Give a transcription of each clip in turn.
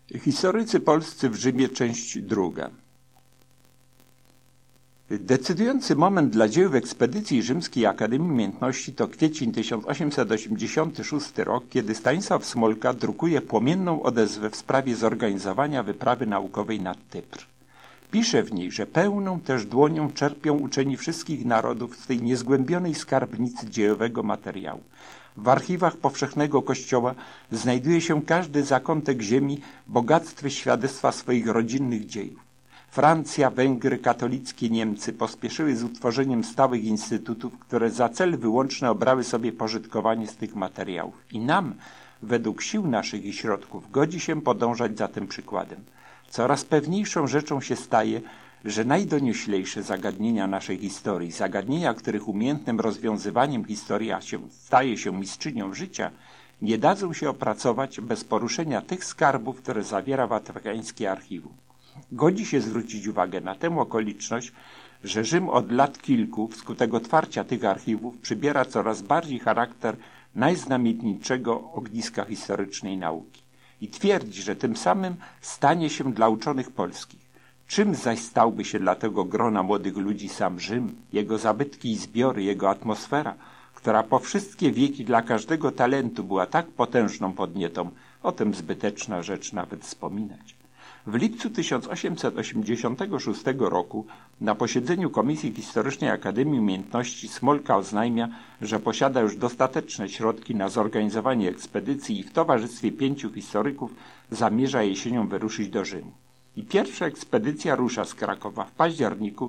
Historycy polscy w Rzymie, część druga. Decydujący moment dla dziejów ekspedycji Rzymskiej Akademii Umiejętności to kwiecień 1886 rok, kiedy Stanisław Smolka drukuje płomienną odezwę w sprawie zorganizowania wyprawy naukowej na Typr. Pisze w niej, że pełną też dłonią czerpią uczeni wszystkich narodów z tej niezgłębionej skarbnicy dziejowego materiału. W archiwach powszechnego Kościoła znajduje się każdy zakątek ziemi bogactwy świadectwa swoich rodzinnych dziejów. Francja, Węgry, katolickie Niemcy pospieszyły z utworzeniem stałych instytutów, które za cel wyłączny obrały sobie pożytkowanie z tych materiałów. I nam, według sił naszych i środków, godzi się podążać za tym przykładem. Coraz pewniejszą rzeczą się staje, że najdonioślejsze zagadnienia naszej historii, zagadnienia, których umiejętnym rozwiązywaniem historia staje się mistrzynią życia, nie dadzą się opracować bez poruszenia tych skarbów, które zawiera watykańskie archiwum. Godzi się zwrócić uwagę na tę okoliczność, że Rzym od lat kilku, wskutek otwarcia tych archiwów, przybiera coraz bardziej charakter najznamienitszego ogniska historycznej nauki. I twierdzi, że tym samym stanie się dla uczonych polskich. Czym zaś stałby się dla tego grona młodych ludzi sam Rzym, jego zabytki i zbiory, jego atmosfera, która po wszystkie wieki dla każdego talentu była tak potężną podnietą, o tym zbyteczna rzecz nawet wspominać. W lipcu 1886 roku na posiedzeniu Komisji Historycznej Akademii Umiejętności Smolka oznajmia, że posiada już dostateczne środki na zorganizowanie ekspedycji i w towarzystwie 5 historyków zamierza jesienią wyruszyć do Rzymu. I pierwsza ekspedycja rusza z Krakowa w październiku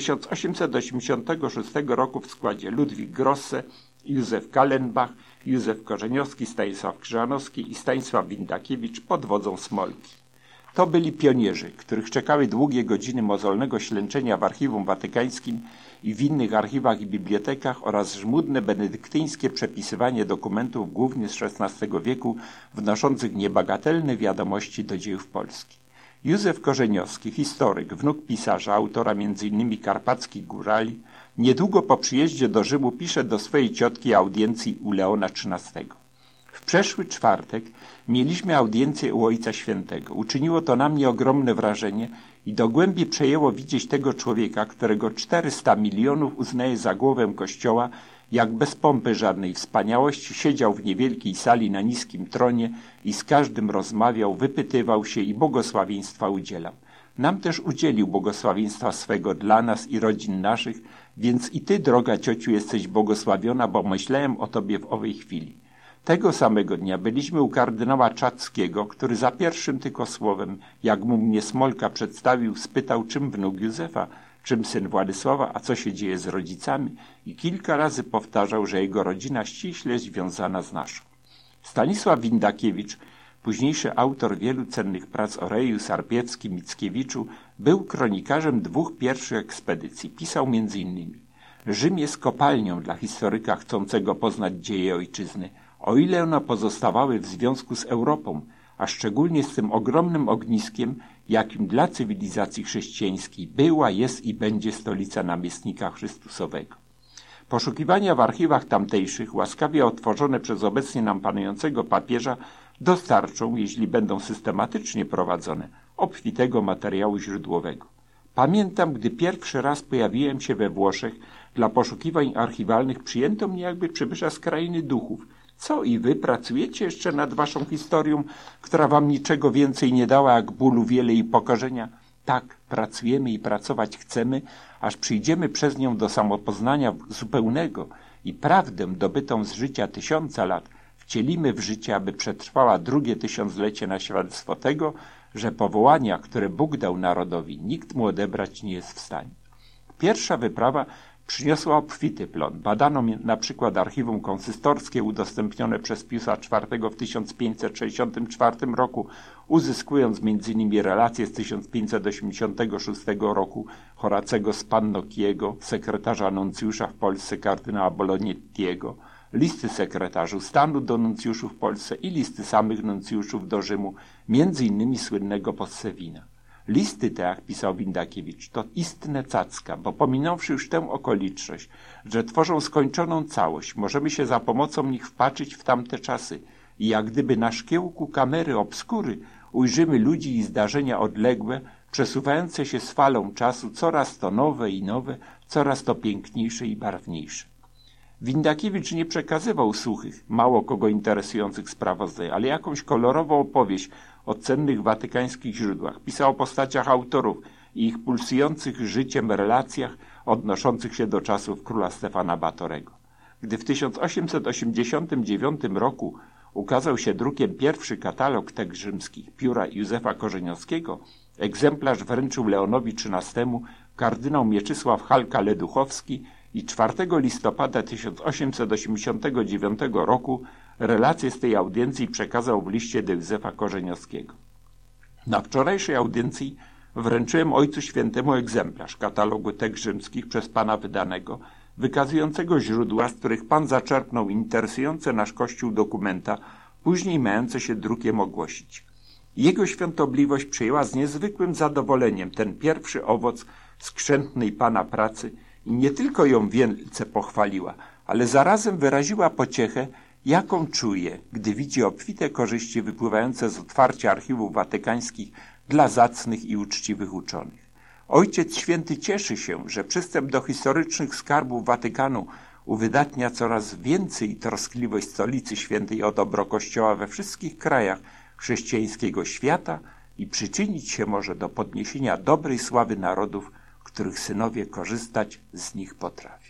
1886 roku w składzie Ludwik Grosse, Józef Kallenbach, Józef Korzeniowski, Stanisław Krzyżanowski i Stanisław Windakiewicz pod wodzą Smolki. To byli pionierzy, których czekały długie godziny mozolnego ślęczenia w archiwum watykańskim i w innych archiwach i bibliotekach oraz żmudne benedyktyńskie przepisywanie dokumentów głównie z XVI wieku wnoszących niebagatelne wiadomości do dziejów Polski. Józef Korzeniowski, historyk, wnuk pisarza, autora m.in. Karpackich Górali, niedługo po przyjeździe do Rzymu pisze do swojej ciotki audiencji u Leona XIII. W przeszły czwartek mieliśmy audiencję u Ojca Świętego. Uczyniło to na mnie ogromne wrażenie i do głębi przejęło widzieć tego człowieka, którego 400 milionów uznaje za głowę Kościoła, jak bez pompy żadnej wspaniałości siedział w niewielkiej sali na niskim tronie i z każdym rozmawiał, wypytywał się i błogosławieństwa udzielał. Nam też udzielił błogosławieństwa swego dla nas i rodzin naszych, więc i ty, droga ciociu, jesteś błogosławiona, bo myślałem o tobie w owej chwili. Tego samego dnia byliśmy u kardynała Czackiego, który za pierwszym tylko słowem, jak mu mnie Smolka przedstawił, spytał, czym wnuk Józefa, czym syn Władysława, a co się dzieje z rodzicami i kilka razy powtarzał, że jego rodzina ściśle związana z naszą. Stanisław Windakiewicz, późniejszy autor wielu cennych prac o Reju, Sarpiewskim, Mickiewiczu, był kronikarzem 2 pierwszych ekspedycji. Pisał m.in. Rzym jest kopalnią dla historyka chcącego poznać dzieje ojczyzny, o ile one pozostawały w związku z Europą, a szczególnie z tym ogromnym ogniskiem, jakim dla cywilizacji chrześcijańskiej była, jest i będzie stolica namiestnika Chrystusowego. Poszukiwania w archiwach tamtejszych, łaskawie otworzone przez obecnie nam panującego papieża, dostarczą, jeśli będą systematycznie prowadzone, obfitego materiału źródłowego. Pamiętam, gdy pierwszy raz pojawiłem się we Włoszech, dla poszukiwań archiwalnych przyjęto mnie jakby przybysza z krainy duchów. Co i wy pracujecie jeszcze nad waszą historią, która wam niczego więcej nie dała jak bólu wiele i pokorzenia? Tak, pracujemy i pracować chcemy, aż przyjdziemy przez nią do samopoznania zupełnego i prawdę dobytą z życia 1000 lat wcielimy w życie, aby przetrwała drugie 1000-lecie na świadectwo tego, że powołania, które Bóg dał narodowi, nikt mu odebrać nie jest w stanie. Pierwsza wyprawa przyniosła obfity plon. Badano na przykład archiwum konsystorskie udostępnione przez Piusa IV w 1564 roku, uzyskując m.in. relacje z 1586 roku Horacego Spannocchiego, sekretarza nuncjusza w Polsce kardynała Bolonettiego, listy sekretarzy stanu do nuncjuszów w Polsce i listy samych nuncjuszów do Rzymu, m.in. słynnego Possewina. Listy te, jak pisał Windakiewicz, to istne cacka, bo pominąwszy już tę okoliczność, że tworzą skończoną całość, możemy się za pomocą nich wpatrzyć w tamte czasy i jak gdyby na szkiełku kamery obskury ujrzymy ludzi i zdarzenia odległe, przesuwające się z falą czasu, coraz to nowe i nowe, coraz to piękniejsze i barwniejsze. Windakiewicz nie przekazywał suchych, mało kogo interesujących sprawozdań, ale jakąś kolorową opowieść o cennych watykańskich źródłach. Pisał o postaciach autorów i ich pulsujących życiem relacjach odnoszących się do czasów króla Stefana Batorego. Gdy w 1889 roku ukazał się drukiem pierwszy katalog tekst rzymskich pióra Józefa Korzeniowskiego, egzemplarz wręczył Leonowi XIII kardynał Mieczysław Halka-Leduchowski i 4 listopada 1889 roku relacje z tej audiencji przekazał w liście do Józefa Korzeniowskiego. Na wczorajszej audiencji wręczyłem Ojcu Świętemu egzemplarz katalogu tekst rzymskich przez Pana wydanego, wykazującego źródła, z których Pan zaczerpnął interesujące nasz Kościół dokumenta, później mające się drukiem ogłosić. Jego świątobliwość przyjęła z niezwykłym zadowoleniem ten pierwszy owoc skrzętnej Pana pracy i nie tylko ją wielce pochwaliła, ale zarazem wyraziła pociechę, jaką czuje, gdy widzi obfite korzyści wypływające z otwarcia archiwów watykańskich dla zacnych i uczciwych uczonych. Ojciec Święty cieszy się, że przystęp do historycznych skarbów Watykanu uwydatnia coraz więcej troskliwość Stolicy Świętej o dobro Kościoła we wszystkich krajach chrześcijańskiego świata i przyczynić się może do podniesienia dobrej sławy narodów, których synowie korzystać z nich potrafią.